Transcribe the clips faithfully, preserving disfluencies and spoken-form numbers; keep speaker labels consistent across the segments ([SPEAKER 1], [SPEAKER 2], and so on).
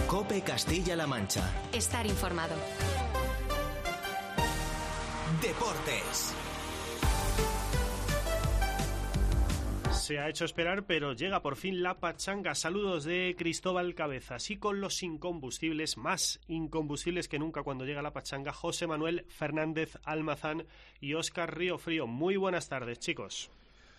[SPEAKER 1] COPE Castilla-La Mancha.
[SPEAKER 2] Estar informado.
[SPEAKER 1] Deportes.
[SPEAKER 3] Se ha hecho esperar, pero llega por fin la pachanga. Saludos de Cristóbal Cabezas. Y con los incombustibles, más incombustibles que nunca cuando llega la pachanga, José Manuel Fernández Almazán y Óscar Riofrío. Muy buenas tardes, chicos.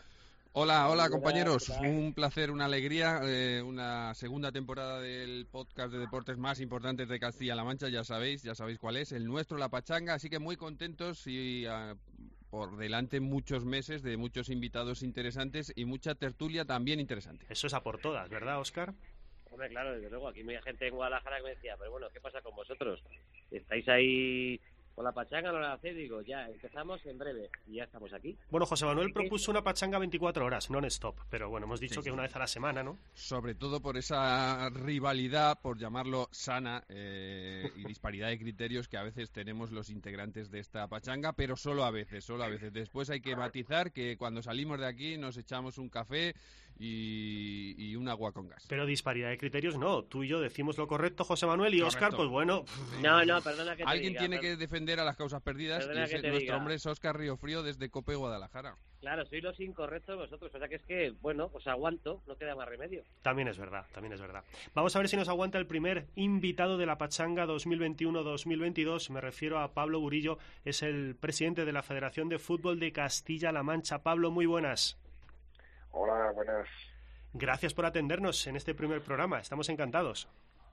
[SPEAKER 4] Hola, hola compañeros, un placer, una alegría, eh, una segunda temporada del podcast de deportes más importantes de Castilla-La Mancha, ya sabéis, ya sabéis cuál es, el nuestro, la pachanga, así que muy contentos y uh, por delante muchos meses de muchos invitados interesantes y mucha tertulia también interesante.
[SPEAKER 3] Eso es a por todas, ¿verdad, Óscar?
[SPEAKER 5] Hombre, claro, desde luego, aquí hay gente en Guadalajara que me decía, pero bueno, ¿qué pasa con vosotros? ¿Estáis ahí con la pachanga? No la hacéis, digo, ya, empezamos en breve y ya estamos aquí.
[SPEAKER 3] Bueno, José Manuel propuso una pachanga veinticuatro horas, non-stop, pero bueno, hemos dicho sí, que sí. una vez a la semana, ¿no?
[SPEAKER 4] Sobre todo por esa rivalidad, por llamarlo sana, eh, y disparidad de criterios que a veces tenemos los integrantes de esta pachanga, pero solo a veces, solo a veces. Después hay que matizar que cuando salimos de aquí nos echamos un café y, y un agua con gas.
[SPEAKER 3] Pero disparidad de criterios no, tú y yo decimos lo correcto, José Manuel, y Óscar, pues bueno...
[SPEAKER 5] No, no, perdona que te
[SPEAKER 4] Alguien
[SPEAKER 5] diga,
[SPEAKER 4] tiene
[SPEAKER 5] pero...
[SPEAKER 4] que defender a las causas perdidas
[SPEAKER 5] Perdona
[SPEAKER 4] y ese,
[SPEAKER 5] nuestro
[SPEAKER 4] diga. hombre es
[SPEAKER 5] Óscar
[SPEAKER 4] Óscar Riofrío desde COPE Guadalajara.
[SPEAKER 5] Claro, sois los incorrectos vosotros, o sea que es que, bueno, pues aguanto, no queda más remedio.
[SPEAKER 3] También es verdad, también es verdad. Vamos a ver si nos aguanta el primer invitado de la pachanga dos mil veintiuno dos mil veintidós, me refiero a Pablo Burillo, es el presidente de la Federación de Fútbol de Castilla-La Mancha. Pablo, muy buenas.
[SPEAKER 6] Hola, buenas.
[SPEAKER 3] Gracias por atendernos en este primer programa, estamos encantados.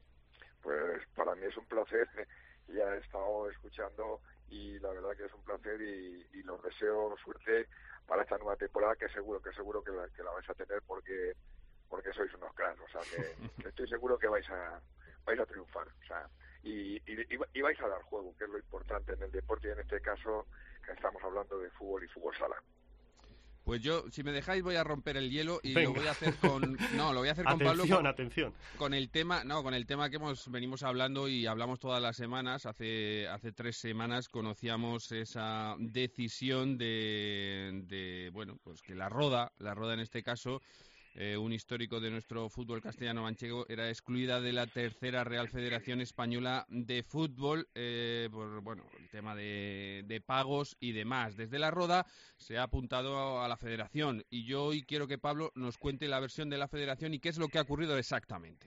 [SPEAKER 6] Pues para mí es un placer, ya he estado escuchando y la verdad que es un placer y, y los deseo suerte para esta nueva temporada, que seguro que seguro que la, que la vais a tener porque porque sois unos cracks, o sea que, que estoy seguro que vais a vais a triunfar, o sea y, y, y vais a dar juego, que es lo importante en el deporte y en este caso que estamos hablando de fútbol y fútbol sala.
[SPEAKER 4] Pues yo, si me dejáis, voy a romper el hielo y
[SPEAKER 3] Venga.
[SPEAKER 4] lo voy a hacer con, no, lo voy a hacer con
[SPEAKER 3] atención,
[SPEAKER 4] Pablo. Con,
[SPEAKER 3] atención.
[SPEAKER 4] Con el tema, no, con el tema que hemos venimos hablando y hablamos todas las semanas. Hace hace tres semanas conocíamos esa decisión de, de bueno, pues que la Roda, la Roda en este caso. Eh, un histórico de nuestro fútbol castellano-manchego, era excluida de la tercera Real Federación Española de Fútbol eh, por bueno el tema de, de pagos y demás. Desde la Roda se ha apuntado a la Federación y yo hoy quiero que Pablo nos cuente la versión de la Federación y qué es lo que ha ocurrido exactamente.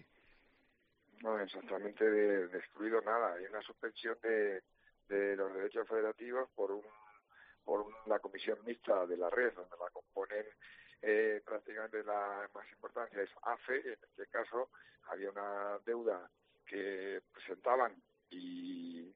[SPEAKER 6] No, exactamente de, de excluido nada. Hay una suspensión de, de los derechos federativos por un por una comisión mixta de la red, donde la componen Eh, prácticamente la más importancia es A F E. En este caso había una deuda que presentaban y,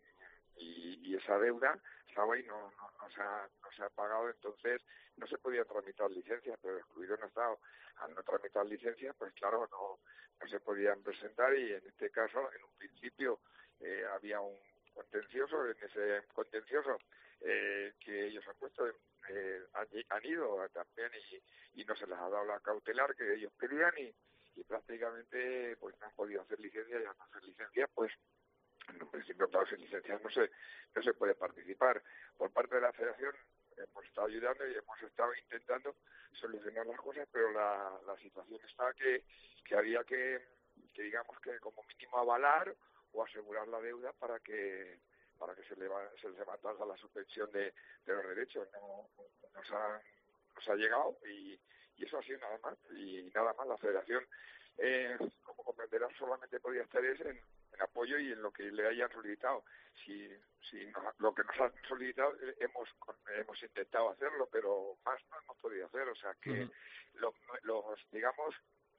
[SPEAKER 6] y, y esa deuda estaba ahí, no, no, no, se ha, no se ha pagado, entonces no se podían tramitar licencias, pero excluido no estado. Al no tramitar licencias, pues claro, no, no se podían presentar y en este caso, en un principio, eh, había un contencioso, en ese contencioso eh, que ellos han puesto en Eh, han, han ido también y, y no se les ha dado la cautelar que ellos pedían y, y prácticamente pues no han podido hacer licencia y al no hacer licencia pues en un principio claro sin licencia no se no se puede participar. Por parte de la federación hemos estado ayudando y hemos estado intentando solucionar las cosas, pero la, la situación está que, que había que, que digamos que como mínimo avalar o asegurar la deuda para que para que se, le va, se les levantara la suspensión de, de los derechos. No nos ha, nos ha llegado y, y eso ha sido nada más. Y nada más, la federación, eh, como comprenderán, solamente podía estar es en, en apoyo y en lo que le hayan solicitado. Si, si nos, lo que nos han solicitado, eh, hemos hemos intentado hacerlo, pero más no hemos podido hacer. O sea que uh-huh. los, los, digamos,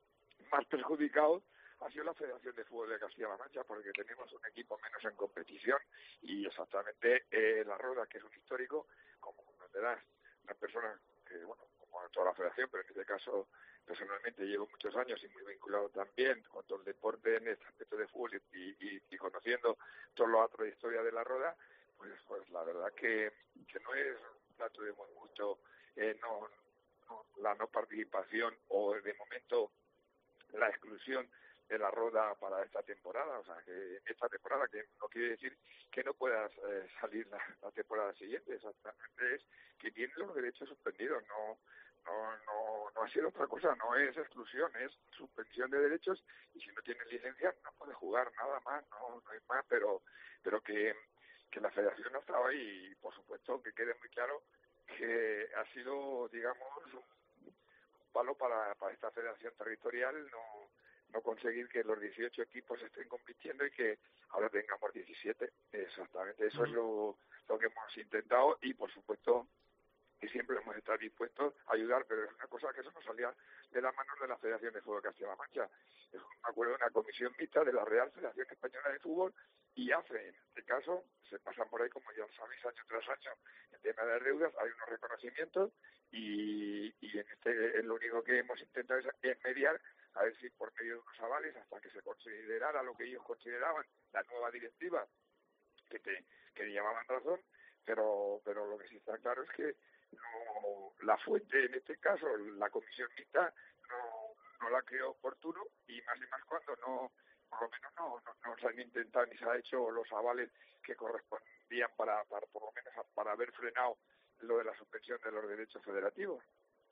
[SPEAKER 6] más perjudicados ha sido la Federación de Fútbol de Castilla-La Mancha, porque tenemos un equipo menos en competición y exactamente eh, la Roda, que es un histórico, como comprenderás, una persona que, bueno, como toda la Federación, pero en este caso personalmente llevo muchos años y muy vinculado también con todo el deporte en este aspecto de fútbol y, y, y conociendo toda la trayectoria de la Roda, pues, pues la verdad que, que no es un plato de buen gusto eh, no, no, la no participación o de momento la exclusión de la Roda para esta temporada, o sea, que esta temporada, que no quiere decir que no puedas eh, salir la, la temporada siguiente, exactamente es que tienen los derechos suspendidos, no no, no, no ha sido otra cosa, no es exclusión, es suspensión de derechos, y si no tienes licencia no puedes jugar, nada más, no, no hay más, pero, pero que, que la federación no estaba ahí, y por supuesto que quede muy claro que ha sido, digamos, un palo para, para esta federación territorial no, no conseguir que los dieciocho equipos estén compitiendo y que ahora tengamos diecisiete. Exactamente, eso uh-huh. es lo, lo que hemos intentado, y por supuesto que siempre hemos estado dispuestos a ayudar, pero es una cosa que eso nos salía de las manos de la Federación de Fútbol de Castilla-La Mancha. Es un acuerdo de una comisión mixta de la Real Federación Española de Fútbol, y hace, en este caso, se pasan por ahí, como ya lo sabéis, año tras año, el tema de las deudas, hay unos reconocimientos, y, y en este es lo único que hemos intentado es, es mediar, a ver si por medio de unos avales, hasta que se considerara lo que ellos consideraban la nueva directiva, que, te, que le llamaban razón, pero, pero lo que sí está claro es que no, la fuente, en este caso, la comisión mixta, no, no la creo oportuno, y más y más cuando no, por lo menos no, no, no se han intentado ni se ha hecho los avales que correspondían para, para por lo menos para haber frenado lo de la suspensión de los derechos federativos.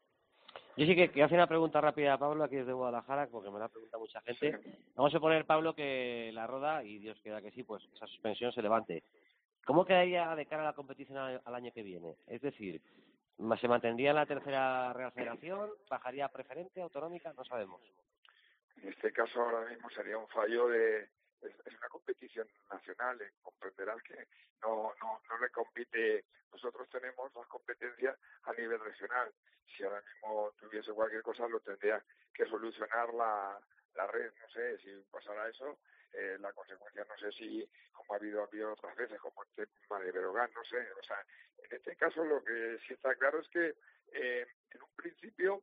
[SPEAKER 5] Yo sí que, que hace una pregunta rápida a Pablo, aquí desde Guadalajara, porque me la pregunta mucha gente. Sí. Vamos a poner, Pablo, que la Roda, y Dios quiera que sí, pues esa suspensión se levante. ¿Cómo quedaría de cara a la competición al, al año que viene? Es decir, ¿se mantendría en la tercera Real Federación? ¿Bajaría a preferente, autonómica? No sabemos.
[SPEAKER 6] En este caso ahora mismo sería un fallo de... Es, es una competición nacional, eh, comprenderás que no, no, no le compite... Nosotros tenemos las competencias a nivel regional. Si ahora mismo tuviese cualquier cosa, lo tendría que solucionar la, la red. No sé si pasará eso. Eh, la consecuencia, no sé si, como ha habido, ha habido otras veces, como el tema de Berogán, no sé. O sea, en este caso lo que sí está claro es que eh, en un principio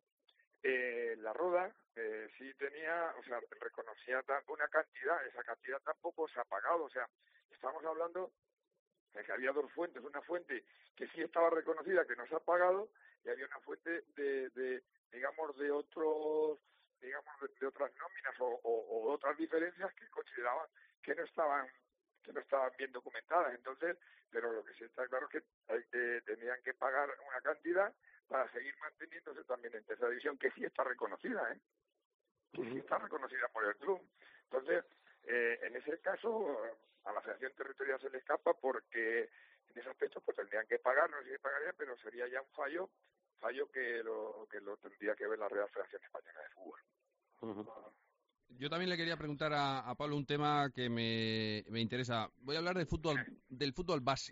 [SPEAKER 6] eh, la Roda eh, sí tenía, o sea, reconocía una cantidad, esa cantidad tampoco se ha pagado. O sea, estamos hablando de que había dos fuentes, una fuente que sí estaba reconocida, que no se ha pagado, y había una fuente de, de digamos, de otros, digamos, de, de otras nóminas o, o, o otras diferencias que consideraban que no estaban que no estaban bien documentadas. Entonces, pero lo que sí está claro es que hay, eh, tenían que pagar una cantidad para seguir manteniéndose también en tercera división, que sí está reconocida, ¿eh? Que sí está reconocida por el club. Entonces, eh, en ese caso, a la Federación Territorial se le escapa, porque en ese aspecto pues tendrían que pagar, no sé si pagarían, pero sería ya un fallo, fallo que lo que lo tendría que ver la Real Federación Española de Fútbol.
[SPEAKER 4] Uh-huh. Yo también le quería preguntar a, a Pablo un tema que me, me interesa. Voy a hablar del fútbol, del fútbol base,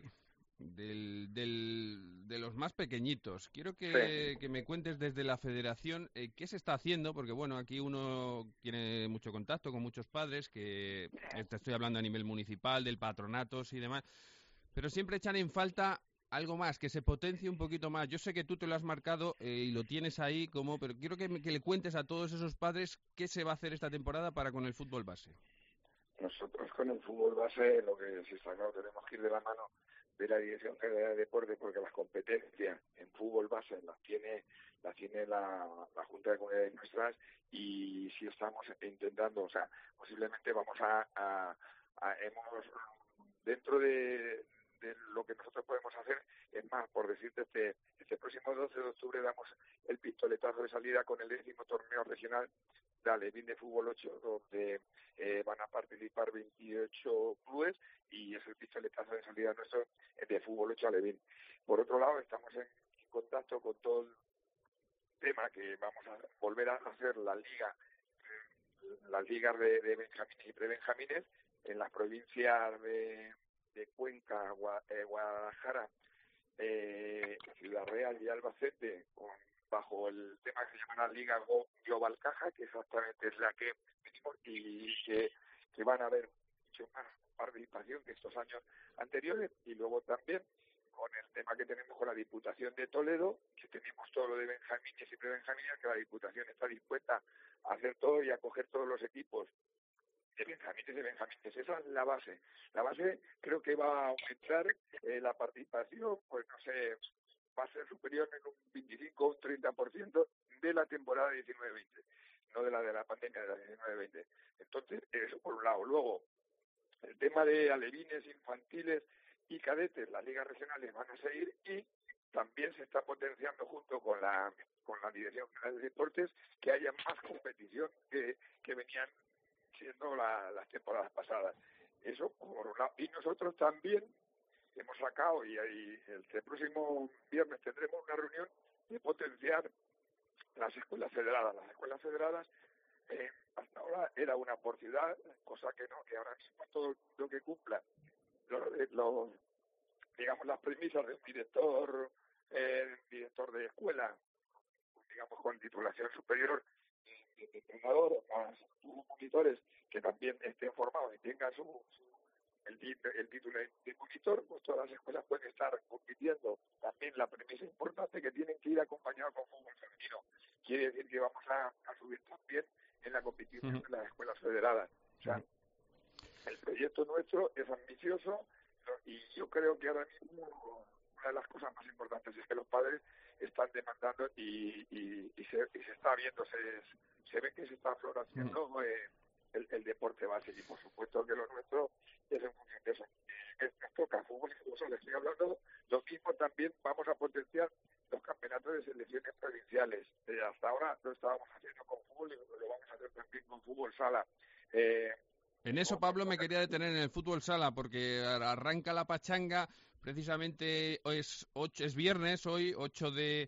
[SPEAKER 4] del, del, de los más pequeñitos. Quiero que, sí. que me cuentes desde la federación eh, qué se está haciendo, porque bueno, aquí uno tiene mucho contacto con muchos padres, que te estoy hablando a nivel municipal, del patronatos y demás, pero siempre echan en falta algo más, que se potencie un poquito más. Yo sé que tú te lo has marcado eh, y lo tienes ahí como, pero quiero que, que le cuentes a todos esos padres qué se va a hacer esta temporada para con el fútbol base.
[SPEAKER 6] Nosotros con el fútbol base, lo que sí está claro, tenemos que ir de la mano de la Dirección General de Deporte, porque las competencias en fútbol base las tiene las tiene la, la Junta de Comunidades nuestras, y si estamos intentando, o sea, posiblemente vamos a, a, a hemos dentro de de lo que nosotros podemos hacer, es más, por decirte, este, este próximo doce de octubre damos el pistoletazo de salida con el décimo torneo regional de Alevín de Fútbol ocho, donde eh, van a participar veintiocho clubes, y es el pistoletazo de salida nuestro de Fútbol ocho Alevín. Por otro lado, estamos en contacto con todo el tema que vamos a volver a hacer la liga, las ligas de, de benjamines y prebenjamines en las provincias de de Cuenca, Guadalajara, eh, Ciudad Real y Albacete, con, bajo el tema que se llama la Liga Global Caja, que exactamente es la que venimos, y que, que van a haber mucho más participación que estos años anteriores. Y luego también con el tema que tenemos con la Diputación de Toledo, que tenemos todo lo de benjamines y prebenjamines, que la Diputación está dispuesta a hacer todo y a coger todos los equipos de benjamines de benjamines. Esa es la base. La base creo que va a aumentar eh, la participación, pues no sé, va a ser superior en un veinticinco o un treinta por ciento de la temporada diecinueve veinte, no de la de la pandemia de la diecinueve veinte. Entonces, eso por un lado. Luego, el tema de alevines, infantiles y cadetes, las ligas regionales van a seguir, y también se está potenciando junto con la con la Dirección General de Deportes que haya más competición que, que venían siendo la, las temporadas pasadas. Eso por un lado. Y nosotros también hemos sacado, y, y el, el próximo viernes tendremos una reunión de potenciar las escuelas federadas. Las escuelas federadas eh, hasta ahora era una por ciudad, cosa que no, que ahora mismo todo lo que cumpla los, los digamos las premisas de un director eh, director de escuela, digamos con titulación superior, de entrenador, más monitores que también estén formados y tengan su, su el, el título de monitor, pues todas las escuelas pueden estar compitiendo. También la premisa importante que tienen que ir acompañados con fútbol femenino. Quiere decir que vamos a, a subir también en la competición de las escuelas federadas. O sea, el proyecto nuestro es ambicioso y yo creo que ahora mismo una de las cosas más importantes es que los padres están demandando y, y, y, se, y se está viendo, se, se ve que se está floreciendo eh, el, el deporte base y por supuesto que lo nuestro es en función de eso. Eh, nos toca fútbol y fútbol, les estoy hablando, lo mismo también vamos a potenciar los campeonatos de selecciones provinciales. Eh, hasta ahora lo estábamos haciendo con fútbol y lo vamos a hacer también con fútbol sala. Eh,
[SPEAKER 4] En eso, Pablo, me quería detener en el fútbol sala, porque arranca la pachanga, precisamente hoy es, ocho, es viernes, hoy, ocho de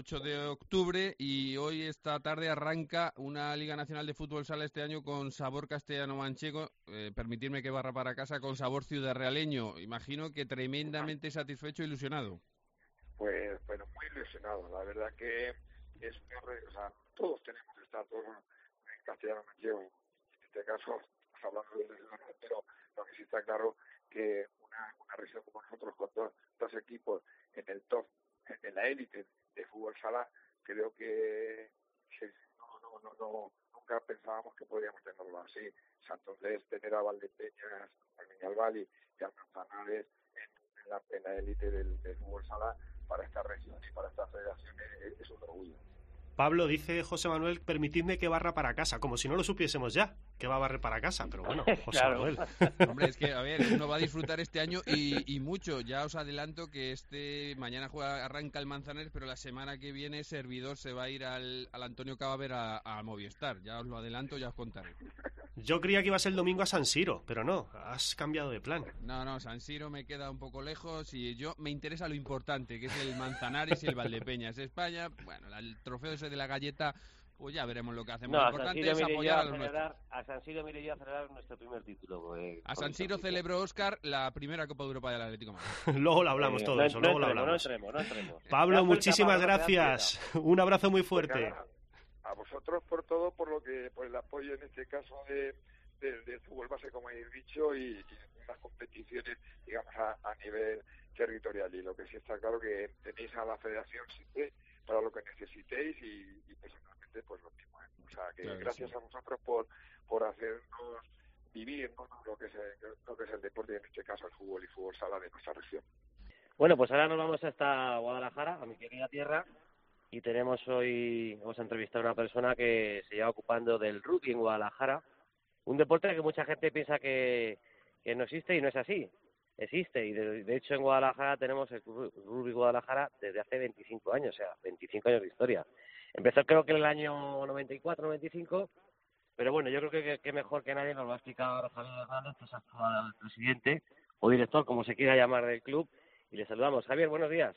[SPEAKER 4] octubre, y hoy esta tarde arranca una Liga Nacional de Fútbol Sala este año con sabor castellano-manchego, eh, permitirme que barra para casa, con sabor ciudadrealeño. Imagino que tremendamente satisfecho e ilusionado.
[SPEAKER 6] Pues, bueno, muy ilusionado. La verdad que es una red, o sea, todos tenemos que estar todos en castellano-manchego. En este caso, hablando de lesiones, pero lo que sí está claro que una, una región como nosotros con dos, dos equipos en el top, en la élite de fútbol sala, creo que, que no, no, no, no, nunca pensábamos que podíamos tenerlo así. Santander, tener a Valdepeñas, al Viñalbal y al Manzanares en, en la en la élite del, del fútbol sala para esta región y para esta federación es, es un orgullo.
[SPEAKER 3] Pablo, dice José Manuel, permitidme que barra para casa, como si no lo supiésemos ya, que va a barrer para casa, pero bueno, José
[SPEAKER 5] Claro.
[SPEAKER 3] Manuel.
[SPEAKER 4] Hombre, es que, a ver, uno va a disfrutar este año y, y mucho. Ya os adelanto que este mañana juega, arranca el Manzanares, pero la semana que viene Servidor se va a ir al, al Antonio Cabaver a, a Movistar. Ya os lo adelanto, ya os contaré.
[SPEAKER 3] Yo creía que ibas el domingo a San Siro, pero no, has cambiado de plan.
[SPEAKER 4] No, no, San Siro me queda un poco lejos y yo me interesa lo importante, que es el Manzanares y el Valdepeñas. España, bueno, el trofeo ese de la galleta, pues ya veremos lo que hacemos.
[SPEAKER 5] No,
[SPEAKER 4] Lo
[SPEAKER 5] a San
[SPEAKER 4] importante
[SPEAKER 5] Siro
[SPEAKER 4] es
[SPEAKER 5] miré yo
[SPEAKER 4] apoyar
[SPEAKER 5] a
[SPEAKER 4] a los nuestros.
[SPEAKER 5] celebrar, a San Siro miré yo a celebrar nuestro primer título. Pues,
[SPEAKER 4] A
[SPEAKER 5] con
[SPEAKER 4] San Siro
[SPEAKER 5] el
[SPEAKER 4] celebró Óscar la primera Copa de Europa del Atlético de Madrid.
[SPEAKER 3] Luego lo hablamos
[SPEAKER 5] Eh,
[SPEAKER 3] todo
[SPEAKER 5] no,
[SPEAKER 3] eso,
[SPEAKER 5] no
[SPEAKER 3] luego lo
[SPEAKER 5] entremos,
[SPEAKER 3] hablamos.
[SPEAKER 5] No entremos, no entremos.
[SPEAKER 3] Pablo,
[SPEAKER 5] Da
[SPEAKER 3] muchísimas
[SPEAKER 5] vuelta, Pablo,
[SPEAKER 3] gracias. Un abrazo muy
[SPEAKER 6] Pues
[SPEAKER 3] fuerte.
[SPEAKER 6] nada, a vosotros por todo, por lo que por el apoyo en este caso de del de fútbol base, como habéis dicho, y, y las competiciones, digamos, a, a nivel territorial. Y lo que sí está claro que tenéis a la federación siempre para lo que necesitéis y, y personalmente pues lo mismo. ¿eh? O sea, que
[SPEAKER 4] Claro que
[SPEAKER 6] gracias
[SPEAKER 4] sí.
[SPEAKER 6] a vosotros por por hacernos vivir, ¿no? lo que es el, lo que es el deporte y en este caso el fútbol y fútbol sala de nuestra región.
[SPEAKER 5] Bueno, pues ahora nos vamos hasta Guadalajara, a mi querida tierra, y tenemos hoy, vamos a entrevistar a una persona que se lleva ocupando del rugby en Guadalajara, un deporte que mucha gente piensa que, que no existe y no es así. Existe, y de, de hecho en Guadalajara tenemos el Rugby Guadalajara desde hace veinticinco años, o sea, veinticinco años de historia. Empezó creo que en el año noventa y cuatro, noventa y cinco, pero bueno, yo creo que, que mejor que nadie nos lo ha explicado ahora Javier Hernández, que es actual presidente o director, como se quiera llamar, del club, y le saludamos. Javier, buenos días.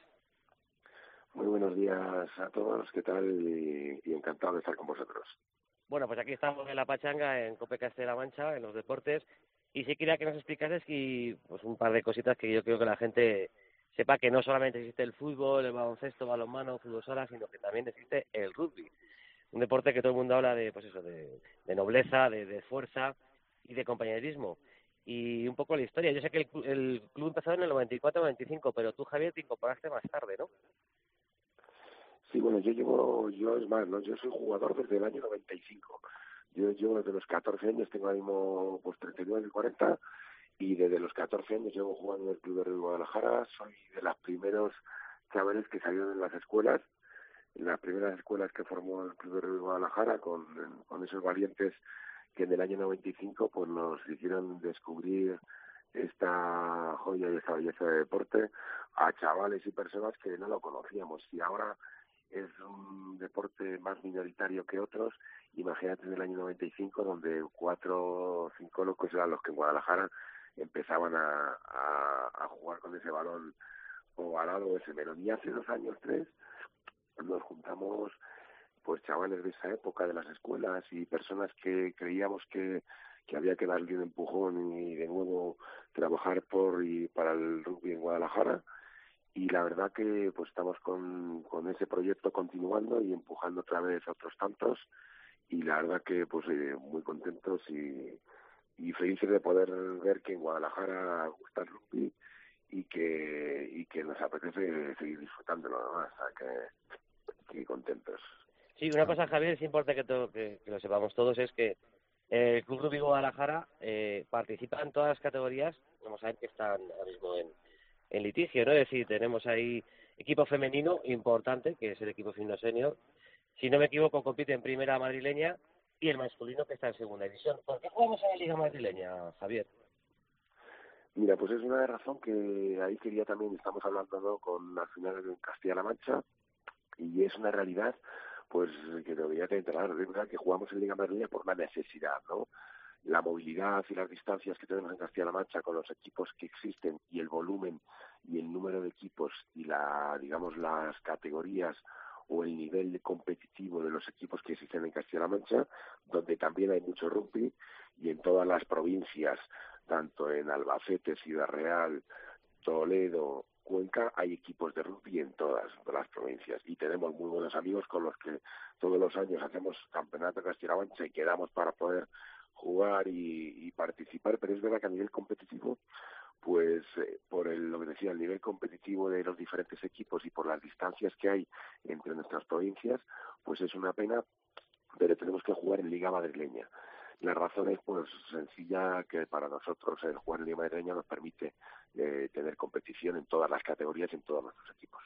[SPEAKER 2] Muy buenos días a todos, ¿qué tal? Y, y encantado de estar con vosotros.
[SPEAKER 5] Bueno, pues aquí estamos en La Pachanga, en Cope Castilla-La Mancha, en los deportes, y sí quería que nos explicases que, pues, un par de cositas que yo creo que la gente sepa que no solamente existe el fútbol, el baloncesto, balonmano, fútbol sala, sino que también existe el rugby. Un deporte que todo el mundo habla de, pues eso, de, de nobleza, de, de fuerza y de compañerismo. Y un poco la historia. Yo sé que el, el club empezó en el noventa y cuatro noventa y cinco, pero tú, Javier, te incorporaste más tarde, ¿no?
[SPEAKER 2] Sí, bueno, yo llevo, yo es más, ¿no? Yo soy jugador desde el año noventa y cinco. Yo llevo desde los catorce años, tengo ahora mismo pues treinta y nueve, cuarenta, y desde los catorce años llevo jugando en el Club de Rugby Guadalajara. Soy de los primeros chavales que salieron en las escuelas, en las primeras escuelas que formó el Club de Rugby Guadalajara, con, con esos valientes que en el año noventa y cinco pues nos hicieron descubrir esta joya y esta belleza de deporte a chavales y personas que no lo conocíamos. Y ahora es un deporte más minoritario que otros. Imagínate en el año noventa y cinco, donde cuatro o cinco locos eran los que en Guadalajara empezaban a, a, a jugar con ese balón ovalado, ese melón. Y hace dos años, tres, nos juntamos pues chavales de esa época de las escuelas y personas que creíamos que, que había que darle un empujón y de nuevo trabajar por y para el rugby en Guadalajara. Y la verdad que pues estamos con, con ese proyecto continuando y empujando otra vez a otros tantos, y la verdad que pues eh, muy contentos y, y felices de poder ver que en Guadalajara gusta el rugby y que y que nos apetece seguir disfrutándolo, ¿no? O sea, que, que contentos.
[SPEAKER 5] Sí, una cosa, Javier, es importante que, todo, que, que lo sepamos todos, es que el Club Rugby Guadalajara eh, participa en todas las categorías. Vamos a ver que están ahora mismo en, en litigio, ¿no? Es decir, tenemos ahí equipo femenino importante, que es el equipo femenino senior. Si no me equivoco, compite en primera madrileña, y el masculino que está en segunda división. ¿Por qué jugamos en la liga madrileña, Javier?
[SPEAKER 2] Mira, pues es una razón que ahí quería también, estamos hablando, ¿no?, con las finales en Castilla-La Mancha, y es una realidad pues que debería tener claro. Es verdad que jugamos en Liga Madrileña por una necesidad, ¿no? La movilidad y las distancias que tenemos en Castilla-La Mancha con los equipos que existen y el volumen y el número de equipos y la, digamos, las categorías o el nivel competitivo de los equipos que existen en Castilla-La Mancha, donde también hay mucho rugby, y en todas las provincias, tanto en Albacete, Ciudad Real, Toledo, Cuenca, hay equipos de rugby en todas las provincias, y tenemos muy buenos amigos con los que todos los años hacemos campeonato de Castilla-La Mancha y quedamos para poder jugar y, y participar. Pero es verdad que a nivel competitivo, pues eh, por el, lo que decía, el nivel competitivo de los diferentes equipos y por las distancias que hay entre nuestras provincias, pues es una pena, pero tenemos que jugar en Liga Madrileña. La razón es pues sencilla, que para nosotros el jugar en Liga Madrileña nos permite eh, tener competición en todas las categorías y en todos nuestros equipos.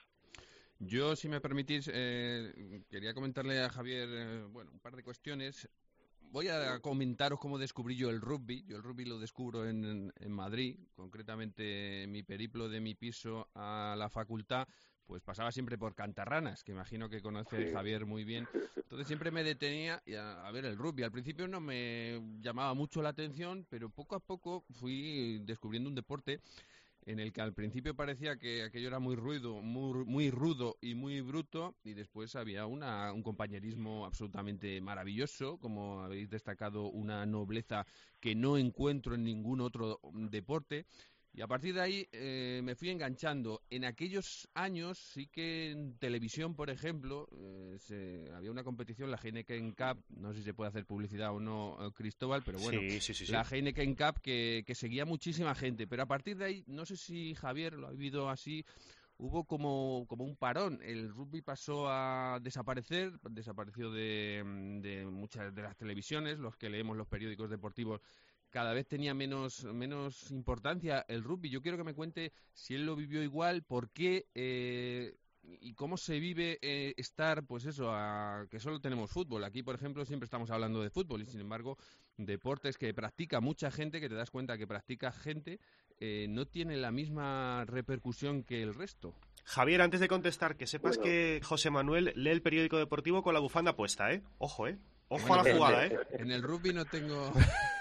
[SPEAKER 4] Yo, si me permitís, eh, quería comentarle a Javier eh, bueno, un par de cuestiones. Voy a comentaros cómo descubrí yo el rugby. Yo el rugby lo descubro en, en Madrid, concretamente en mi periplo de mi piso a la facultad. Pues pasaba siempre por Cantarranas, que imagino que conoce
[SPEAKER 2] Sí.
[SPEAKER 4] Javier muy bien. Entonces siempre me detenía a, a ver el rugby. Al principio no me llamaba mucho la atención, pero poco a poco fui descubriendo un deporte en el que al principio parecía que aquello era muy ruido, muy, muy rudo y muy bruto, y después había una, un compañerismo absolutamente maravilloso, como habéis destacado, una nobleza que no encuentro en ningún otro deporte. Y a partir de ahí eh, me fui enganchando. En aquellos años sí que en televisión, por ejemplo, eh, se, había una competición, la Heineken Cup, no sé si se puede hacer publicidad o no, Cristóbal, pero bueno,
[SPEAKER 3] sí, sí, sí, sí.
[SPEAKER 4] la Heineken Cup que, que seguía muchísima gente. Pero a partir de ahí, no sé si Javier lo ha vivido así, hubo como, como un parón. El rugby pasó a desaparecer, desapareció de, de muchas de las televisiones, los que leemos los periódicos deportivos. Cada vez tenía menos, menos importancia el rugby. Yo quiero que me cuente si él lo vivió igual, por qué eh, y cómo se vive eh, estar, pues eso, a, que solo tenemos fútbol. Aquí, por ejemplo, siempre estamos hablando de fútbol y, sin embargo, deportes que practica mucha gente, que te das cuenta que practica gente, eh, no tiene la misma repercusión que el resto.
[SPEAKER 3] Javier, antes de contestar, que sepas
[SPEAKER 2] Bueno.
[SPEAKER 3] que José Manuel lee el periódico deportivo con la bufanda puesta, ¿eh? Ojo, ¿eh? Ojo
[SPEAKER 4] Bueno,
[SPEAKER 3] a la jugada, ¿eh?
[SPEAKER 4] En el rugby no tengo...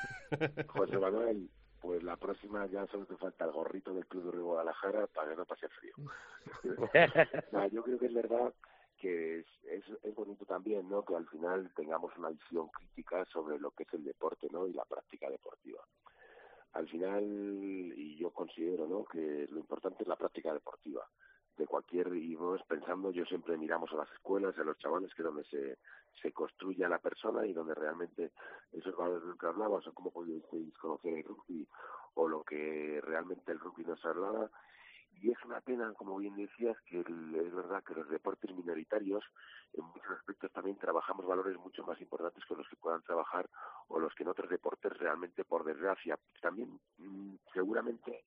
[SPEAKER 2] José Manuel, pues la próxima ya solo te falta el gorrito del Club de Rugby Guadalajara para que no pase frío. No, yo creo que es verdad que es, es, es bonito también, ¿no?, que al final tengamos una visión crítica sobre lo que es el deporte, ¿no?, y la práctica deportiva. Al final, y yo considero, ¿no?, que lo importante es la práctica deportiva de cualquier, y vos pensando, yo siempre miramos a las escuelas, a los chavales, que es donde se, se construye a la persona y donde realmente esos valores de los que hablabas, o cómo podéis conocer el rugby, o lo que realmente el rugby nos hablaba. Y es una pena, como bien decías, que el, es verdad que los deportes minoritarios en muchos aspectos también trabajamos valores mucho más importantes que los que puedan trabajar o los que en otros deportes realmente, por desgracia. También mmm, seguramente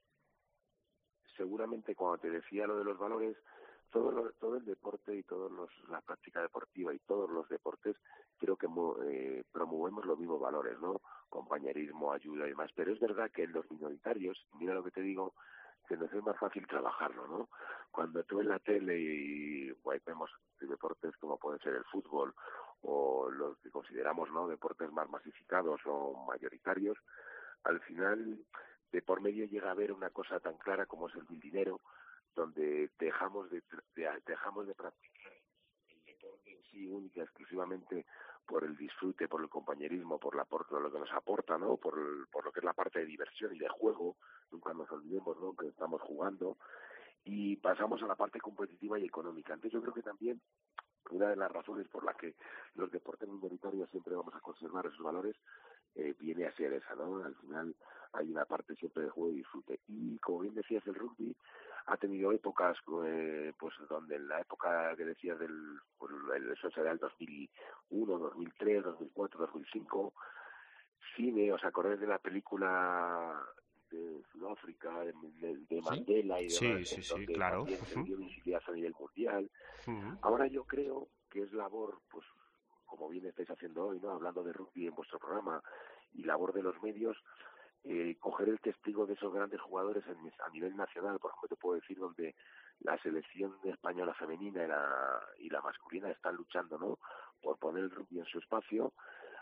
[SPEAKER 2] seguramente cuando te decía lo de los valores, todo lo, todo el deporte y todos los la práctica deportiva y todos los deportes creo que eh, promovemos los mismos valores, ¿no? Compañerismo, muchísimo ayuda y demás, pero es verdad que en los minoritarios, mira lo que te digo, que nos es más fácil trabajarlo, ¿no? Cuando tú en la tele y bueno, vemos deportes como pueden ser el fútbol o los que consideramos, ¿no?, deportes más masificados o mayoritarios, al final de por medio llega a haber una cosa tan clara como es el del dinero, donde dejamos de, de dejamos de practicar el deporte en sí única exclusivamente por el disfrute, por el compañerismo, por, la, por lo que nos aporta, ¿no?, por, el, por lo que es la parte de diversión y de juego. Nunca nos olvidemos, ¿no?, que estamos jugando, y pasamos a la parte competitiva y económica. Entonces yo creo que también una de las razones por las que los deportes minoritarios siempre vamos a conservar esos valores eh, viene a ser esa, ¿no? Al final hay una parte siempre de juego y disfrute. Y como bien decías, el rugby ha tenido épocas, eh, pues donde en la época que decías del, pues, el, eso será el dos mil uno, dos mil tres, dos mil cuatro, dos mil cinco, cine, ¿os acordáis de la película de Sudáfrica, de, de, de Mandela y
[SPEAKER 3] sí,
[SPEAKER 2] demás?
[SPEAKER 3] Sí, sí,
[SPEAKER 2] donde
[SPEAKER 3] sí, claro.
[SPEAKER 2] también se dio visibilidad a nivel mundial.
[SPEAKER 3] Uh-huh.
[SPEAKER 2] Ahora yo creo que es labor, pues como bien estáis haciendo hoy, ¿no?, hablando de rugby en vuestro programa, y labor de los medios, eh, coger el testigo de esos grandes jugadores en, a nivel nacional. Por ejemplo, te puedo decir donde la selección española femenina y la, y la masculina están luchando, ¿no?, por poner el rugby en su espacio.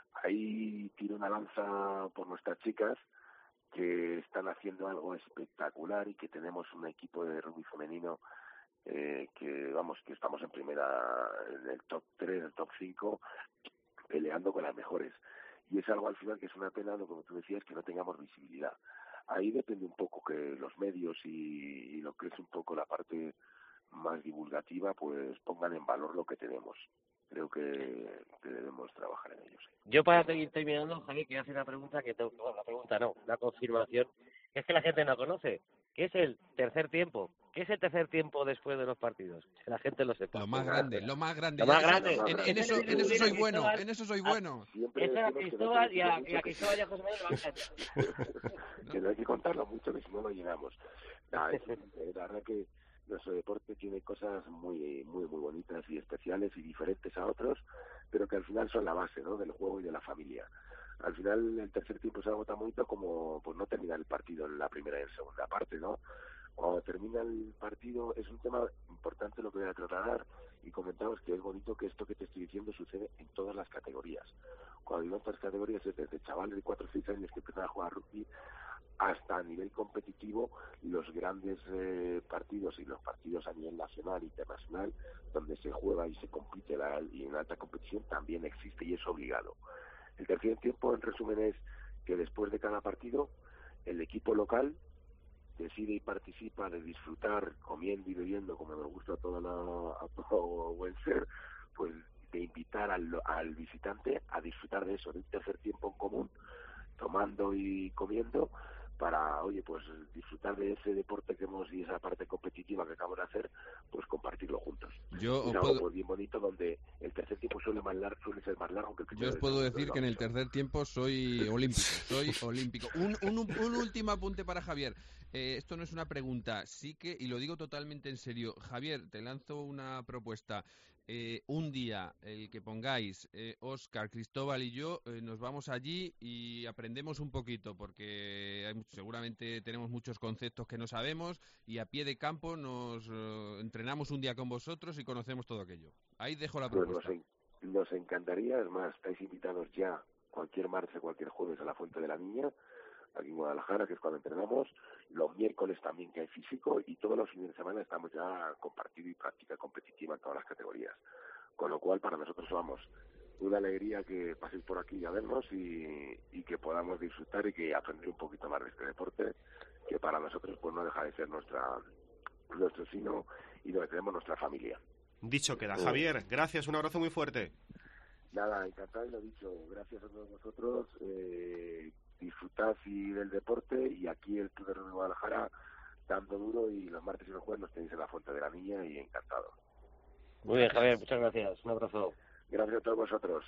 [SPEAKER 2] Ahí tiro una lanza por nuestras chicas, que están haciendo algo espectacular, y que tenemos un equipo de rugby femenino eh, que, vamos, que estamos en primera, en el top tres, en el top cinco, peleando con las mejores. Y es algo al final que es una pena, lo como tú decías, que no tengamos visibilidad. Ahí depende un poco que los medios y, y lo que es un poco la parte más divulgativa, pues pongan en valor lo que tenemos. Creo que, que debemos trabajar en ello. Sí.
[SPEAKER 5] Yo para seguir terminando, Javi, quiero hacer una pregunta que tengo, bueno, la pregunta no, una confirmación, que es que la gente no conoce. ¿Qué es el tercer tiempo? ¿Qué es el tercer tiempo después de los partidos? Que la gente lo sepa.
[SPEAKER 4] Lo más grande, lo más grande.
[SPEAKER 5] Lo más grande.
[SPEAKER 4] En, en, eso, en eso soy bueno, en eso soy bueno.
[SPEAKER 5] Eso a Cristóbal y a, y a Cristóbal y a José Manuel lo van a
[SPEAKER 2] encantar. Que no hay que contarlo mucho, que si no lo llegamos. No, es, la verdad que nuestro deporte tiene cosas muy muy muy bonitas y especiales y diferentes a otros, pero que al final son la base, ¿no?, del juego y de la familia. Al final el tercer tiempo es algo tan bonito como pues no terminar el partido en la primera y en segunda parte, ¿no? Cuando termina el partido es un tema importante lo que voy a tratar, y comentamos que es bonito que esto que te estoy diciendo sucede en todas las categorías. Cuando digo en todas las categorías es desde chavales de cuatro o seis años que empiezan a jugar rugby hasta a nivel competitivo, los grandes eh, partidos y los partidos a nivel nacional e internacional, donde se juega y se compite la, y en alta competición también existe y es obligado. El tercer tiempo, en resumen, es que después de cada partido, el equipo local decide y participa de disfrutar comiendo y bebiendo, como nos gusta a todo, la, a todo buen ser, pues de invitar al, al visitante a disfrutar de eso, de un tercer tiempo en común, tomando y comiendo, para, oye, pues disfrutar de ese deporte que hemos y esa parte competitiva que acabamos de hacer, pues compartirlo juntos.
[SPEAKER 4] Yo
[SPEAKER 2] es algo
[SPEAKER 4] puedo...
[SPEAKER 2] pues, bien bonito, donde el tercer tiempo suele, más largo, suele ser más largo que el primero.
[SPEAKER 4] Yo os puedo decir que en el tercer tiempo soy olímpico, soy olímpico. Un, un, un último apunte para Javier. Eh, esto no es una pregunta, sí que, y lo digo totalmente en serio. Javier, te lanzo una propuesta. Eh, un día, el que pongáis, eh, Óscar, Cristóbal y yo, eh, nos vamos allí y aprendemos un poquito, porque hay, seguramente tenemos muchos conceptos que no sabemos, y a pie de campo nos eh, entrenamos un día con vosotros y conocemos todo aquello. Ahí dejo la propuesta.
[SPEAKER 2] Pues nos, en, nos encantaría, es más, estáis invitados ya cualquier martes, cualquier jueves a la Fuente de la Niña, aquí en Guadalajara, que es cuando entrenamos, los miércoles también que hay físico, y todos los fines de semana estamos ya compartido y práctica competitiva en todas las categorías. Con lo cual, para nosotros, vamos, una alegría que paséis por aquí a vernos y, y que podamos disfrutar y que aprender un poquito más de este deporte, que para nosotros pues no deja de ser nuestra nuestro sino y donde tenemos nuestra familia.
[SPEAKER 3] Dicho queda. Javier, gracias, un abrazo muy fuerte.
[SPEAKER 2] Nada, encantado y lo dicho, gracias a todos vosotros. Eh, disfrutad y del deporte, y aquí el Club de Rugby Guadalajara dando duro, y los martes y los jueves nos tenéis en la Fuente de la Niña, y encantado.
[SPEAKER 5] Muy bien, Javier, muchas gracias, un abrazo.
[SPEAKER 2] Gracias a todos vosotros.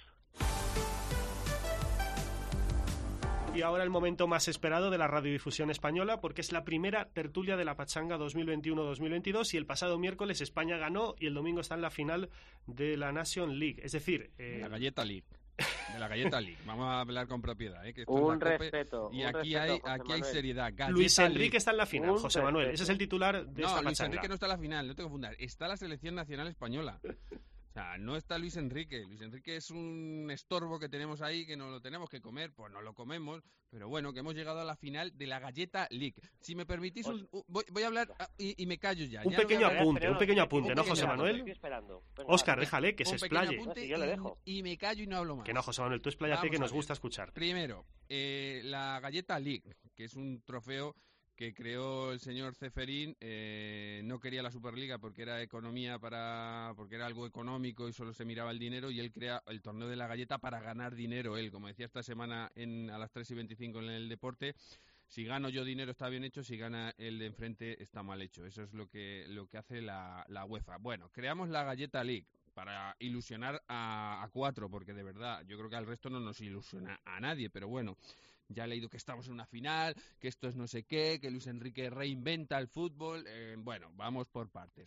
[SPEAKER 3] Y ahora el momento más esperado de la radiodifusión española, porque es la primera tertulia de la Pachanga dos mil veintiuno dos mil veintidós, y el pasado miércoles España ganó y el domingo está en la final de la Nation League, es decir... Eh...
[SPEAKER 4] La Galleta League. de la Galleta League. Vamos a hablar con propiedad, ¿eh? Que esto
[SPEAKER 5] Un
[SPEAKER 4] es la
[SPEAKER 5] respeto.
[SPEAKER 4] Cope, y
[SPEAKER 5] un
[SPEAKER 4] aquí
[SPEAKER 5] respeto,
[SPEAKER 4] hay
[SPEAKER 5] José
[SPEAKER 4] aquí hay
[SPEAKER 5] Manuel.
[SPEAKER 4] seriedad. Galleta
[SPEAKER 3] Luis Enrique
[SPEAKER 4] League.
[SPEAKER 3] está en la final,
[SPEAKER 5] Un
[SPEAKER 3] José Manuel.
[SPEAKER 5] respeto.
[SPEAKER 3] Ese es el titular de
[SPEAKER 4] No,
[SPEAKER 3] esta
[SPEAKER 4] Luis
[SPEAKER 3] pachanga.
[SPEAKER 4] Enrique no está en la final, no te confundas. Está la selección nacional española. O sea, no está Luis Enrique. Luis Enrique es un estorbo que tenemos ahí, que no lo tenemos que comer, pues no lo comemos. Pero bueno, que hemos llegado a la final de la Galleta League. Si me permitís, un, un- voy, voy a hablar ah, y, y me callo ya.
[SPEAKER 3] Un
[SPEAKER 4] Ya no
[SPEAKER 3] pequeño
[SPEAKER 4] voy a hablar.
[SPEAKER 3] apunte,
[SPEAKER 5] Pero
[SPEAKER 3] un pequeño
[SPEAKER 5] no,
[SPEAKER 3] apunte,
[SPEAKER 5] un
[SPEAKER 3] ¿no,
[SPEAKER 5] pequeño
[SPEAKER 3] José
[SPEAKER 5] apunte,
[SPEAKER 3] Manuel?
[SPEAKER 5] estoy esperando. Venga,
[SPEAKER 3] Óscar,
[SPEAKER 5] va.
[SPEAKER 3] déjale, que se
[SPEAKER 4] Un pequeño
[SPEAKER 3] explaye.
[SPEAKER 4] apunte
[SPEAKER 5] No, sí, yo le
[SPEAKER 4] y-
[SPEAKER 5] dejo.
[SPEAKER 4] Y, me callo y no hablo más.
[SPEAKER 3] Que no, José Manuel, tú expláyate
[SPEAKER 4] Vamos
[SPEAKER 3] que
[SPEAKER 4] a
[SPEAKER 3] nos
[SPEAKER 4] ver.
[SPEAKER 3] gusta escuchar.
[SPEAKER 4] Primero, eh, la Galleta League, que es un trofeo que creó el señor Ceferín. Eh, no quería la Superliga porque era economía para porque era algo económico y solo se miraba el dinero, y él crea el torneo de la galleta para ganar dinero él. Como decía esta semana en, a las tres y veinticinco en el Deporte, si gano yo dinero está bien hecho, si gana el de enfrente está mal hecho. Eso es lo que, lo que hace la, la UEFA. Bueno, creamos la Galleta League para ilusionar a, a cuatro, porque de verdad yo creo que al resto no nos ilusiona a nadie, pero bueno. Ya he leído que estamos en una final, que esto es no sé qué, que Luis Enrique reinventa el fútbol. Eh, bueno, vamos por partes.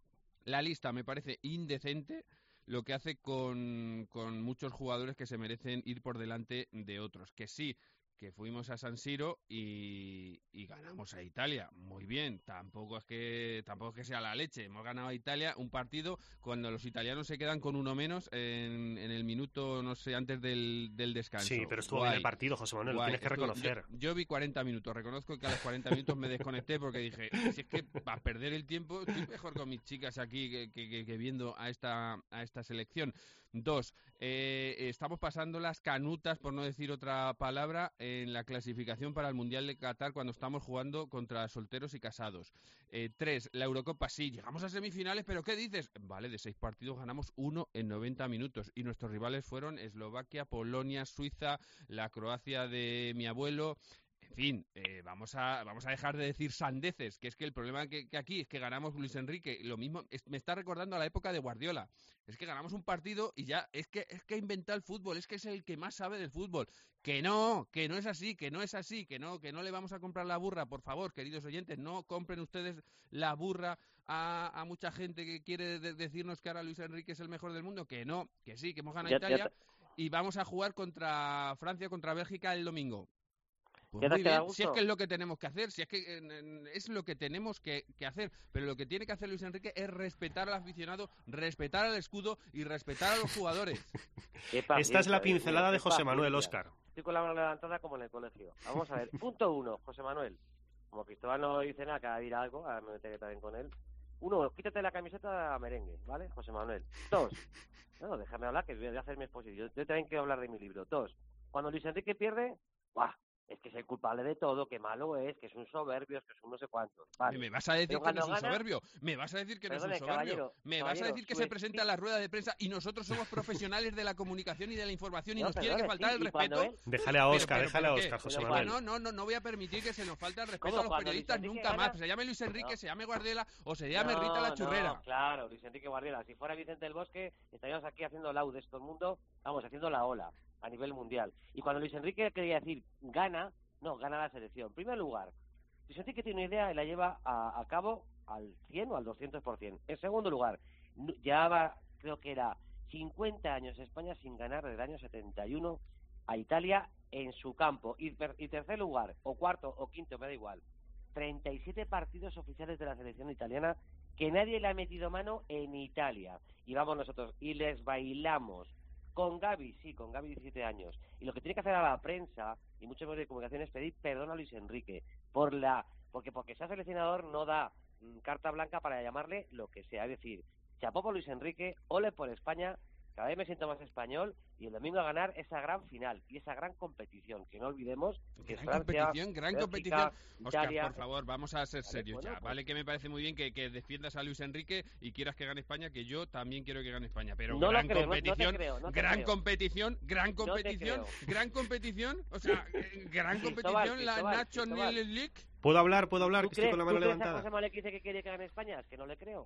[SPEAKER 4] La lista me parece indecente, lo que hace con, con muchos jugadores que se merecen ir por delante de otros. Que sí, que fuimos a San Siro y, y ganamos a Italia. Muy bien, tampoco es que tampoco es que sea la leche. Hemos ganado a Italia un partido cuando los italianos se quedan con uno menos en, en el minuto, no sé, antes del, del descanso.
[SPEAKER 3] Sí, pero estuvo
[SPEAKER 4] Guay.
[SPEAKER 3] bien el partido, José Manuel, lo
[SPEAKER 4] Guay,
[SPEAKER 3] tienes que
[SPEAKER 4] estuvo-
[SPEAKER 3] reconocer.
[SPEAKER 4] Yo, yo vi cuarenta minutos, reconozco que a los cuarenta minutos me desconecté porque dije, si es que para perder el tiempo estoy mejor con mis chicas aquí que, que- que- que viendo a esta, a esta selección. Dos, eh, estamos pasando las canutas, por no decir otra palabra, en la clasificación para el Mundial de Qatar cuando estamos jugando contra solteros y casados. Eh, tres, la Eurocopa, sí, llegamos a semifinales, pero ¿qué dices? Vale, de seis partidos ganamos uno en noventa minutos y nuestros rivales fueron Eslovaquia, Polonia, Suiza, la Croacia de mi abuelo. En fin, eh, vamos a vamos a dejar de decir sandeces, que es que el problema que, que aquí es que ganamos Luis Enrique. Lo mismo es- me está recordando a la época de Guardiola. Es que ganamos un partido y ya es que es que inventa el fútbol, es que es el que más sabe del fútbol. Que no, que no es así, que no es así, que no, que no le vamos a comprar la burra, por favor, queridos oyentes, no compren ustedes la burra a, a mucha gente que quiere de- decirnos que ahora Luis Enrique es el mejor del mundo. Que no, que sí, que hemos ganado
[SPEAKER 5] Ya-
[SPEAKER 4] Italia
[SPEAKER 5] ya te-
[SPEAKER 4] y vamos a jugar contra Francia, contra Bélgica el domingo. Pues
[SPEAKER 5] ¿Ya te
[SPEAKER 4] muy
[SPEAKER 5] queda
[SPEAKER 4] bien,
[SPEAKER 5] gusto?
[SPEAKER 4] si es que es lo que tenemos que hacer, si es que en- en- es lo que tenemos que, que hacer, pero lo que tiene que hacer Luis Enrique es respetar al aficionado, respetar al escudo y respetar a los jugadores.
[SPEAKER 5] Qué
[SPEAKER 3] Esta es
[SPEAKER 5] paciencia,
[SPEAKER 3] la
[SPEAKER 5] Dios mío,
[SPEAKER 3] pincelada de
[SPEAKER 5] qué
[SPEAKER 3] José Manuel,
[SPEAKER 5] paciencia.
[SPEAKER 3] Óscar.
[SPEAKER 5] Estoy con la mano levantada como en el colegio. Vamos a ver. Punto uno, José Manuel. Como Cristóbal no dice nada, cada dirá algo, ahora me meteré también con él. Uno, quítate la camiseta a merengue, ¿vale, José Manuel? Dos, no, déjame hablar, que voy a hacer mi exposición. Yo también quiero hablar de mi libro. Dos, cuando Luis Enrique pierde, ¡buah! Es que es el culpable de todo, que malo es, que es un soberbio, es que es un no sé cuánto. Vale.
[SPEAKER 4] ¿Me vas a decir
[SPEAKER 5] Pero
[SPEAKER 4] que no es
[SPEAKER 5] cuando
[SPEAKER 4] un
[SPEAKER 5] gana-
[SPEAKER 4] soberbio? ¿Me vas a decir que no
[SPEAKER 5] Perdone,
[SPEAKER 4] es un soberbio?
[SPEAKER 5] caballero,
[SPEAKER 4] ¿Me vas a
[SPEAKER 5] caballero,
[SPEAKER 4] decir que
[SPEAKER 5] su
[SPEAKER 4] se presenta
[SPEAKER 5] espi-
[SPEAKER 4] a la rueda de prensa y nosotros somos profesionales de la comunicación y de la información y
[SPEAKER 5] No,
[SPEAKER 4] nos tiene que
[SPEAKER 5] perdone,
[SPEAKER 4] faltar
[SPEAKER 5] sí,
[SPEAKER 4] el
[SPEAKER 5] y cuando
[SPEAKER 4] respeto?
[SPEAKER 5] él-
[SPEAKER 3] Déjale a
[SPEAKER 4] Pero,
[SPEAKER 3] Óscar,
[SPEAKER 4] pero,
[SPEAKER 3] déjale a
[SPEAKER 4] pero ¿qué?
[SPEAKER 3] Óscar, José
[SPEAKER 5] Pero
[SPEAKER 3] Manuel.
[SPEAKER 4] No, no, no, no voy a permitir que se nos falte el respeto
[SPEAKER 5] ¿Cómo?
[SPEAKER 4] a los
[SPEAKER 5] Cuando Luis
[SPEAKER 4] periodistas
[SPEAKER 5] Enrique
[SPEAKER 4] nunca
[SPEAKER 5] gana-
[SPEAKER 4] más. Se llame Luis Enrique,
[SPEAKER 5] No.
[SPEAKER 4] se llame Guardiola o se llame
[SPEAKER 5] No,
[SPEAKER 4] Rita la
[SPEAKER 5] no,
[SPEAKER 4] Churrera.
[SPEAKER 5] claro, Luis Enrique Guardiola. Si fuera Vicente del Bosque, estaríamos aquí haciendo laudes todo el mundo, vamos, haciendo la ola a nivel mundial. Y cuando Luis Enrique quería decir gana, no, gana la selección. En primer lugar, Luis Enrique tiene una idea y la lleva a, a cabo al cien o al doscientos por ciento. En segundo lugar, nu- llevaba, creo que era cincuenta años España sin ganar desde el año setenta y uno a Italia en su campo. Y, per- y tercer lugar, o cuarto o quinto, me da igual, treinta y siete partidos oficiales de la selección italiana que nadie le ha metido mano en Italia. Y vamos nosotros y les bailamos. Con Gavi, sí, con Gavi diecisiete años. Y lo que tiene que hacer a la prensa y muchos medios de comunicación es pedir perdón a Luis Enrique por la porque porque sea seleccionador no da mm, carta blanca para llamarle lo que sea. Es decir, chapó por Luis Enrique, ole por España, cada vez me siento más español y el domingo a ganar esa gran final y esa gran competición, que no olvidemos que es
[SPEAKER 4] Gran
[SPEAKER 5] Francia,
[SPEAKER 4] competición, gran
[SPEAKER 5] Bélgica,
[SPEAKER 4] competición. Oscar,
[SPEAKER 5] Italia.
[SPEAKER 4] por favor, vamos a ser
[SPEAKER 5] Vale,
[SPEAKER 4] serios
[SPEAKER 5] bueno,
[SPEAKER 4] ya.
[SPEAKER 5] pues-
[SPEAKER 4] Vale que me parece muy bien que, que defiendas a Luis Enrique y quieras que gane España, que yo también quiero que gane España. Pero
[SPEAKER 5] No lo
[SPEAKER 4] gran
[SPEAKER 5] creo, no- no te
[SPEAKER 4] competición,
[SPEAKER 5] creo, no te
[SPEAKER 4] gran
[SPEAKER 5] creo.
[SPEAKER 4] competición, gran
[SPEAKER 5] No te
[SPEAKER 4] competición,
[SPEAKER 5] creo.
[SPEAKER 4] gran competición. O sea, eh, gran
[SPEAKER 5] Cristóbal,
[SPEAKER 4] competición, la
[SPEAKER 5] Cristóbal,
[SPEAKER 4] National
[SPEAKER 5] Cristóbal.
[SPEAKER 4] League.
[SPEAKER 3] ¿Puedo hablar? ¿Puedo hablar?
[SPEAKER 5] ¿Tú
[SPEAKER 3] Que estoy
[SPEAKER 5] crees,
[SPEAKER 3] con la
[SPEAKER 5] tú
[SPEAKER 3] mano
[SPEAKER 5] crees a
[SPEAKER 3] levantada.
[SPEAKER 5] José Manuel que dice que quiere que gane España? Es que no le creo.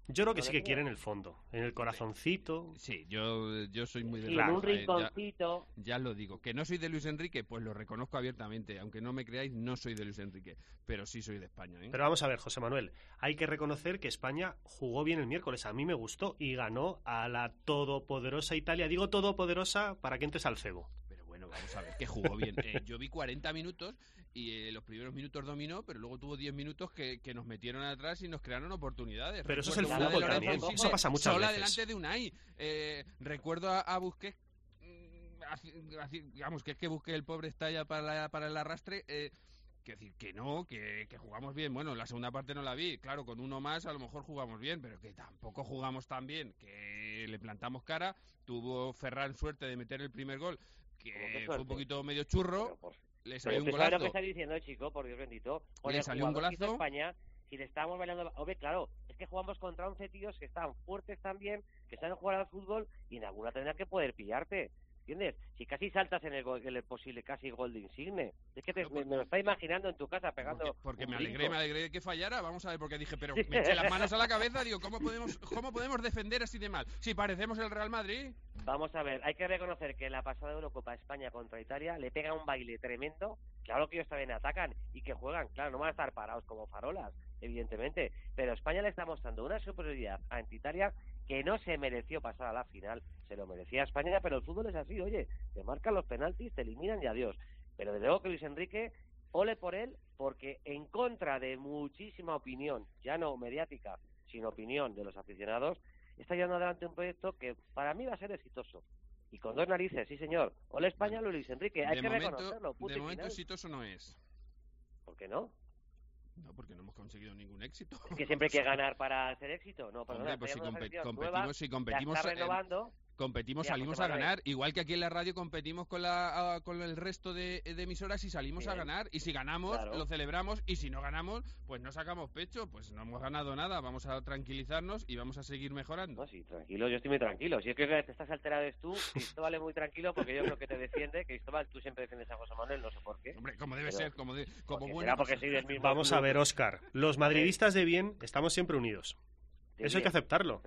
[SPEAKER 3] Yo creo que
[SPEAKER 5] ¿No
[SPEAKER 3] sí
[SPEAKER 5] lo
[SPEAKER 3] que
[SPEAKER 5] tiene?
[SPEAKER 3] quiere en el fondo, en el corazoncito.
[SPEAKER 4] Sí, yo, yo soy muy de
[SPEAKER 5] Sí,
[SPEAKER 4] la-
[SPEAKER 5] en un
[SPEAKER 4] eh, ya-
[SPEAKER 5] rinconcito.
[SPEAKER 4] Ya lo digo, que no soy de Luis Enrique, pues lo reconozco abiertamente, aunque no me creáis, no soy de Luis Enrique, pero sí soy de España, ¿eh?
[SPEAKER 3] Pero vamos a ver, José Manuel, hay que reconocer que España jugó bien el miércoles, a mí me gustó, y ganó a la todopoderosa Italia. Digo todopoderosa para que entres al cebo.
[SPEAKER 4] Pero bueno, vamos a ver, que jugó bien. Eh, yo vi cuarenta minutos y eh, los primeros minutos dominó, pero luego tuvo diez minutos que, que nos metieron atrás y nos crearon oportunidades.
[SPEAKER 3] Pero eso es el
[SPEAKER 4] Recuerdo una
[SPEAKER 3] fútbol
[SPEAKER 4] de Lorenzo
[SPEAKER 3] también,
[SPEAKER 4] Insigne
[SPEAKER 3] eso pasa muchas
[SPEAKER 4] sola
[SPEAKER 3] veces.
[SPEAKER 4] delante de Unai. Eh, recuerdo a, a Busquets, mm, haci- haci- digamos, que es que Busquets el pobre está ya para, la- para el arrastre. Eh, que decir que no, que, que jugamos bien. Bueno, la segunda parte no la vi. Claro, con uno más a lo mejor jugamos bien, pero que tampoco jugamos tan bien, que le plantamos cara. Tuvo Ferran suerte de meter el primer gol, que
[SPEAKER 5] ¿Cómo que
[SPEAKER 4] fue un
[SPEAKER 5] suerte?
[SPEAKER 4] poquito medio churro.
[SPEAKER 5] Pero, pues,
[SPEAKER 4] Le
[SPEAKER 5] pero
[SPEAKER 4] salió un
[SPEAKER 5] usted sabe lo que
[SPEAKER 4] golazo.
[SPEAKER 5] está diciendo, chico, por Dios bendito. Con
[SPEAKER 4] Le
[SPEAKER 5] el
[SPEAKER 4] salió un
[SPEAKER 5] jugador que hizo
[SPEAKER 4] golazo.
[SPEAKER 5] España, si le estábamos bailando... Hombre, claro, es que jugamos contra once tíos que están fuertes también, que saben jugar al fútbol, y en alguna tendrán que poder pillarte. ¿Entiendes? Si casi saltas en el, gol, en el posible casi gol de Insigne. Es que te, me, me lo está imaginando en tu casa pegando...
[SPEAKER 4] Porque, porque
[SPEAKER 5] un
[SPEAKER 4] me
[SPEAKER 5] brinco.
[SPEAKER 4] alegré, me alegré de que fallara. Vamos a ver, porque dije, pero me eché las manos a la cabeza. Digo, ¿cómo podemos, cómo podemos defender así de mal? Si parecemos el Real Madrid.
[SPEAKER 5] Vamos a ver, hay que reconocer que en la pasada Eurocopa España contra Italia le pega un baile tremendo. Claro que ellos también atacan y que juegan, claro, no van a estar parados como farolas, evidentemente, pero España le está mostrando una superioridad ante Italia que no se mereció pasar a la final. Se lo merecía España, pero el fútbol es así, oye, te marcan los penaltis, te eliminan y adiós. Pero desde luego que Luis Enrique, ole por él, porque en contra de muchísima opinión, ya no mediática, sino opinión de los aficionados, está llevando adelante un proyecto que para mí va a ser exitoso. Y con dos narices, sí señor. Ole España, ole Luis Enrique, hay
[SPEAKER 4] de
[SPEAKER 5] que
[SPEAKER 4] momento,
[SPEAKER 5] reconocerlo. punto
[SPEAKER 4] de
[SPEAKER 5] y
[SPEAKER 4] momento
[SPEAKER 5] final.
[SPEAKER 4] exitoso no es.
[SPEAKER 5] ¿Por qué no?
[SPEAKER 4] No, porque no hemos conseguido ningún éxito.
[SPEAKER 5] Es que siempre hay que ganar para hacer éxito. No, perdona,
[SPEAKER 4] Hombre, pues si
[SPEAKER 5] está llegando una
[SPEAKER 4] compe-
[SPEAKER 5] selección
[SPEAKER 4] competimos,
[SPEAKER 5] nueva,
[SPEAKER 4] si
[SPEAKER 5] la
[SPEAKER 4] competimos,
[SPEAKER 5] está
[SPEAKER 4] eh,
[SPEAKER 5] renovando.
[SPEAKER 4] competimos,
[SPEAKER 5] Mira,
[SPEAKER 4] salimos
[SPEAKER 5] José
[SPEAKER 4] a
[SPEAKER 5] Manuel.
[SPEAKER 4] ganar. Igual que aquí en la radio competimos con la a- con el resto de, de emisoras y salimos
[SPEAKER 5] Bien.
[SPEAKER 4] a ganar. Y si ganamos,
[SPEAKER 5] Claro.
[SPEAKER 4] lo celebramos. Y si no ganamos, pues no sacamos pecho. Pues no hemos ganado nada. Vamos a tranquilizarnos y vamos a seguir mejorando.
[SPEAKER 5] No, sí, tranquilo, yo estoy muy tranquilo. Si es que te estás alterado es tú, Cristóbal es muy tranquilo porque yo creo que te defiende. Cristóbal, tú siempre defiendes a José Manuel, no sé por qué.
[SPEAKER 4] Hombre, como debe
[SPEAKER 5] Pero-
[SPEAKER 4] ser, como, de, como
[SPEAKER 5] Porque
[SPEAKER 4] bueno.
[SPEAKER 5] será porque soy del mismo
[SPEAKER 3] Vamos a
[SPEAKER 5] club.
[SPEAKER 3] ver, Óscar, los madridistas de bien estamos siempre unidos.
[SPEAKER 5] De
[SPEAKER 3] Eso hay que
[SPEAKER 5] bien.
[SPEAKER 3] aceptarlo.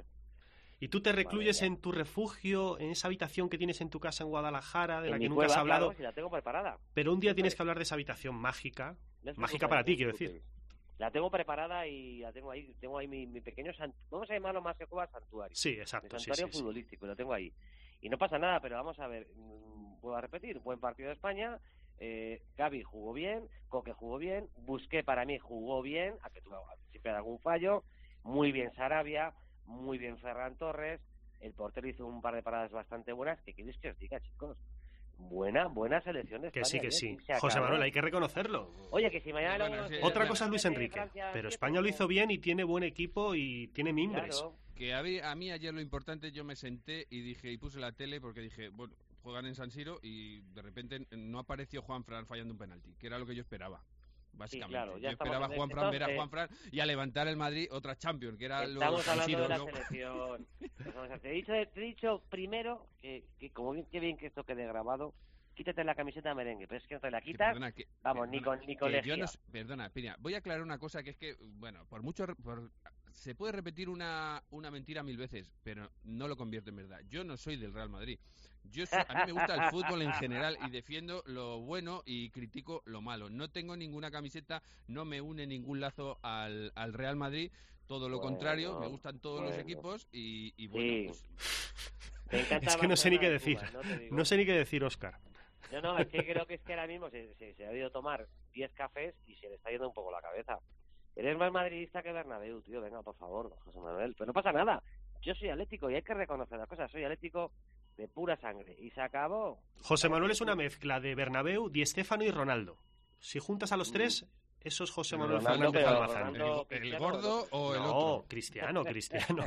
[SPEAKER 3] Y tú te recluyes
[SPEAKER 5] ya.
[SPEAKER 3] en tu refugio, en esa habitación que tienes en tu casa en Guadalajara, de
[SPEAKER 5] En
[SPEAKER 3] la
[SPEAKER 5] mi
[SPEAKER 3] que nunca
[SPEAKER 5] cueva,
[SPEAKER 3] has hablado,
[SPEAKER 5] claro, si la tengo preparada.
[SPEAKER 3] pero un día tienes
[SPEAKER 5] Siempre.
[SPEAKER 3] que hablar de esa habitación mágica,
[SPEAKER 5] No os
[SPEAKER 3] mágica
[SPEAKER 5] preocupéis,
[SPEAKER 3] para
[SPEAKER 5] no
[SPEAKER 3] ti,
[SPEAKER 5] os
[SPEAKER 3] quiero decir.
[SPEAKER 5] preocupéis. La tengo preparada y la tengo ahí, tengo ahí mi, mi pequeño sant... vamos a llamarlo más que cueva santuario.
[SPEAKER 3] Sí,
[SPEAKER 5] Mi
[SPEAKER 3] exacto, sí,
[SPEAKER 5] santuario
[SPEAKER 3] sí, sí.
[SPEAKER 5] futbolístico, lo tengo ahí. Y no pasa nada, pero vamos a ver, mm, vuelvo a repetir, buen partido de España, eh, Gavi jugó bien, Coque jugó bien, Busqué para mí jugó bien, a que tuvo siempre algún fallo, muy bien Sarabia, muy bien Ferran Torres, el portero hizo un par de paradas bastante buenas, ¿qué queréis que os diga, chicos? Buena, buena selección de
[SPEAKER 3] Que
[SPEAKER 5] España.
[SPEAKER 3] sí, que
[SPEAKER 5] bien,
[SPEAKER 3] sí.
[SPEAKER 5] y se
[SPEAKER 3] José
[SPEAKER 5] acabó.
[SPEAKER 3] Manuel, hay que reconocerlo.
[SPEAKER 5] Oye, que si mañana...
[SPEAKER 4] Bueno,
[SPEAKER 5] lo-
[SPEAKER 4] sí,
[SPEAKER 3] Otra
[SPEAKER 4] bueno.
[SPEAKER 3] cosa es Luis Enrique,
[SPEAKER 5] Francia,
[SPEAKER 3] pero
[SPEAKER 5] siete,
[SPEAKER 3] España lo hizo
[SPEAKER 5] como-
[SPEAKER 3] bien y tiene buen equipo y tiene mimbres.
[SPEAKER 5] Claro.
[SPEAKER 4] Que a mí, a mí ayer lo importante, yo me senté y dije y puse la tele porque dije, bueno, juegan en San Siro y de repente no apareció Juanfran fallando un penalti, que era lo que yo esperaba. Básicamente,
[SPEAKER 5] claro, ya
[SPEAKER 4] yo esperaba a
[SPEAKER 5] estamos en-
[SPEAKER 4] Juanfran ver a
[SPEAKER 5] entonces-
[SPEAKER 4] Juanfran y a levantar el Madrid otra Champions, que era lo
[SPEAKER 5] Estamos
[SPEAKER 4] San
[SPEAKER 5] hablando
[SPEAKER 4] Siro,
[SPEAKER 5] de la
[SPEAKER 4] ¿no?
[SPEAKER 5] selección. Te he dicho, te he dicho primero que, que como bien, qué bien que esto quede grabado, quítate la camiseta merengue, pero es que no te la
[SPEAKER 4] Que
[SPEAKER 5] quitas,
[SPEAKER 4] perdona, que-
[SPEAKER 5] vamos, ni
[SPEAKER 4] perdona,
[SPEAKER 5] con, ni con
[SPEAKER 4] que yo
[SPEAKER 5] lejía.
[SPEAKER 4] no s- perdona, Pina, voy a aclarar una cosa que es que, bueno, por mucho, por- se puede repetir una, una mentira mil veces, pero no lo convierte en verdad. Yo no soy del Real Madrid. Yo soy- a mí me gusta el fútbol en general y defiendo lo bueno y critico lo malo. No tengo ninguna camiseta, no me une ningún lazo al, al Real Madrid. Todo lo
[SPEAKER 5] Bueno,
[SPEAKER 4] contrario, me gustan todos los
[SPEAKER 5] bueno.
[SPEAKER 4] equipos y, y bueno,
[SPEAKER 5] Sí.
[SPEAKER 4] pues,
[SPEAKER 5] Me encanta
[SPEAKER 3] Es que no sé ni qué
[SPEAKER 5] Barcelona de
[SPEAKER 3] decir.
[SPEAKER 5] Cuba, no te digo.
[SPEAKER 3] No sé ni qué decir, Óscar.
[SPEAKER 5] No, no, es que creo que es que ahora mismo se, se, se ha debido tomar diez cafés y se le está yendo un poco la cabeza. Eres más madridista que Bernabéu, tío, venga, por favor, José Manuel. Pero no pasa nada, yo soy atlético y hay que reconocer las cosas, soy atlético de pura sangre. Y se acabó.
[SPEAKER 3] José Manuel es una mezcla de Bernabéu, Di Stéfano y Ronaldo. Si juntas a los tres, eso es José Manuel
[SPEAKER 5] Ronaldo,
[SPEAKER 3] Fernández
[SPEAKER 5] pero
[SPEAKER 3] Almazán.
[SPEAKER 5] Ronaldo-
[SPEAKER 4] el, el
[SPEAKER 5] Cristiano,
[SPEAKER 4] gordo o el
[SPEAKER 3] No,
[SPEAKER 4] otro.
[SPEAKER 3] Cristiano, Cristiano.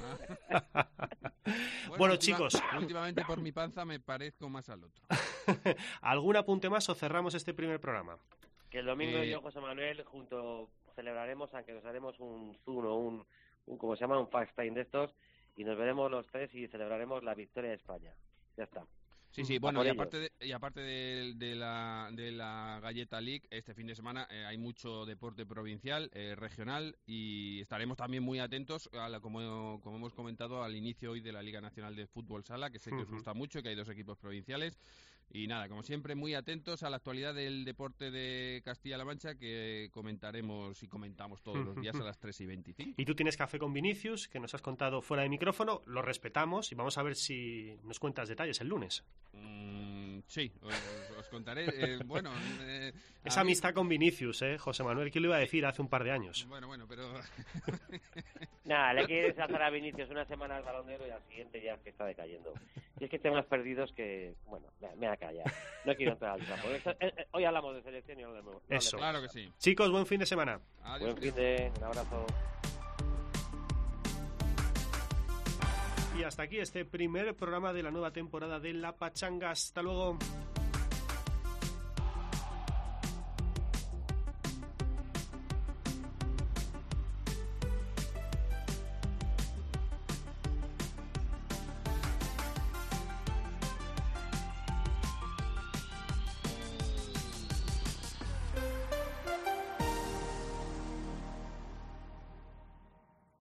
[SPEAKER 4] Bueno,
[SPEAKER 3] Bueno,
[SPEAKER 4] última-
[SPEAKER 3] chicos.
[SPEAKER 4] Últimamente por mi panza me parezco más al otro.
[SPEAKER 3] ¿Algún apunte más o cerramos este primer programa?
[SPEAKER 5] Que el domingo
[SPEAKER 4] Eh,
[SPEAKER 5] yo, José Manuel, junto celebraremos, aunque nos haremos un Zoom o un, un como se llama, un FaceTime de estos, y nos veremos los tres y celebraremos la victoria de España. Ya está.
[SPEAKER 4] Sí, sí, bueno, y
[SPEAKER 5] ellos.
[SPEAKER 4] aparte, de, y aparte de, de, la, de la Galleta League, este fin de semana eh, hay mucho deporte provincial, eh, regional, y estaremos también muy atentos, a la, como, como hemos comentado, al inicio hoy de la Liga Nacional de Fútbol Sala, que sé que uh-huh. os gusta mucho, que hay dos equipos provinciales. Y nada, como siempre, muy atentos a la actualidad del deporte de Castilla-La Mancha, que comentaremos y comentamos todos los días a las tres y veinticinco.
[SPEAKER 3] Y tú tienes café con Vinicius, que nos has contado fuera de micrófono, lo respetamos y vamos a ver si nos cuentas detalles el lunes.
[SPEAKER 4] Mm, sí, os, os contaré. Eh, bueno, eh,
[SPEAKER 3] Esa mí... amistad con Vinicius, ¿eh, José Manuel? ¿Quién lo iba a decir hace un par de años?
[SPEAKER 4] Bueno, bueno, pero...
[SPEAKER 5] Nada, le quieres hacer a Vinicius una semana al balonero y al siguiente ya que está decayendo. Y es que tengo unos perdidos que, bueno, me, me ha callado. No quiero entrar al campo. Hoy hablamos de selección y no de nuevo.
[SPEAKER 3] Eso,
[SPEAKER 4] claro que sí.
[SPEAKER 3] Chicos, buen fin de semana.
[SPEAKER 5] Adiós. Buen fin de, un abrazo.
[SPEAKER 3] Y hasta aquí este primer programa de la nueva temporada de La Pachanga. Hasta luego.